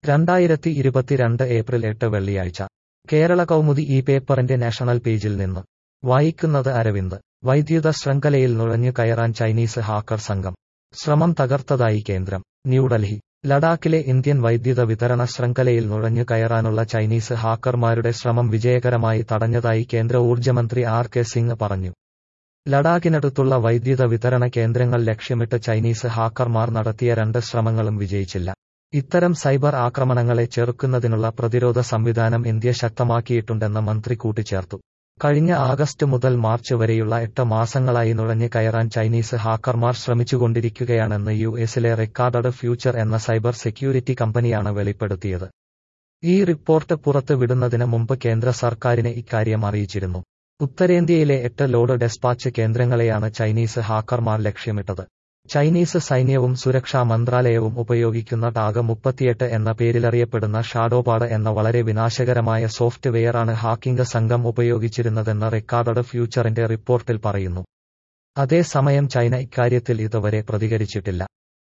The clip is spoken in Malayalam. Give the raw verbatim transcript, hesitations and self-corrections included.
രണ്ടായിരത്തി ഇരുപത്തിരണ്ട് ഏപ്രിൽ എട്ട് വെള്ളിയാഴ്ച കേരള കൗമുദി ഈ പേപ്പറിന്റെ നാഷണൽ പേജിൽ നിന്ന് വായിക്കുന്നത് അരവിന്ദ്. വൈദ്യുത ശൃംഖലയിൽ നുഴഞ്ഞു കയറാൻ ചൈനീസ് ഹാക്കർ സംഘം. ശ്രമം തകർത്തതായി കേന്ദ്രം. ന്യൂഡൽഹി. ലഡാക്കിലെ ഇന്ത്യൻ വൈദ്യുത വിതരണ ശൃംഖലയിൽ നുഴഞ്ഞു കയറാനുള്ള ചൈനീസ് ഹാക്കർമാരുടെ ശ്രമം വിജയകരമായി തടഞ്ഞതായി കേന്ദ്ര ഊർജ്ജമന്ത്രി ആർ കെ സിംഗ് പറഞ്ഞു. ലഡാക്കിനടുത്തുള്ള വൈദ്യുത വിതരണ കേന്ദ്രങ്ങൾ ലക്ഷ്യമിട്ട് ചൈനീസ് ഹാക്കർമാർ നടത്തിയ രണ്ട് ശ്രമങ്ങളും വിജയിച്ചില്ല. ഇത്തരം സൈബർ ആക്രമണങ്ങളെ ചെറുക്കുന്നതിനുള്ള പ്രതിരോധ സംവിധാനം ഇന്ത്യ ശക്തമാക്കിയിട്ടുണ്ടെന്ന് മന്ത്രി കൂട്ടിച്ചേർത്തു. കഴിഞ്ഞ ആഗസ്റ്റ് മുതൽ മാർച്ച് വരെയുള്ള എട്ട് മാസങ്ങളായി നുഴഞ്ഞു കയറാൻ ചൈനീസ് ഹാക്കർമാർ ശ്രമിച്ചുകൊണ്ടിരിക്കുകയാണെന്ന് യു എസിലെ റിക്കാർഡഡ് ഫ്യൂച്ചർ എന്ന സൈബർ സെക്യൂരിറ്റി കമ്പനിയാണ് വെളിപ്പെടുത്തിയത്. ഈ റിപ്പോർട്ട് പുറത്ത് വിടുന്നതിന് മുമ്പ് കേന്ദ്ര സർക്കാരിനെ ഇക്കാര്യം അറിയിച്ചിരുന്നു. ഉത്തരേന്ത്യയിലെ എട്ട് ലോഡ് ഡെസ്പാച്ച് കേന്ദ്രങ്ങളെയാണ് ചൈനീസ് ഹാക്കർമാർ ലക്ഷ്യമിട്ടത്. ചൈനീസ് സൈന്യവും സുരക്ഷാ മന്ത്രാലയവും ഉപയോഗിക്കുന്ന ടാഗ് മുപ്പത്തിയെട്ട് എന്ന പേരിലറിയപ്പെടുന്ന ഷാഡോപാഡ് എന്ന വളരെ വിനാശകരമായ സോഫ്റ്റ്വെയറാണ് ഹാക്കിംഗ് സംഘം ഉപയോഗിച്ചിരുന്നതെന്ന് റിക്കാർഡഡ് ഫ്യൂച്ചറിന്റെ റിപ്പോർട്ടിൽ പറയുന്നു. അതേസമയം ചൈന ഇക്കാര്യത്തിൽ ഇതുവരെ പ്രതികരിച്ചിട്ടില്ല.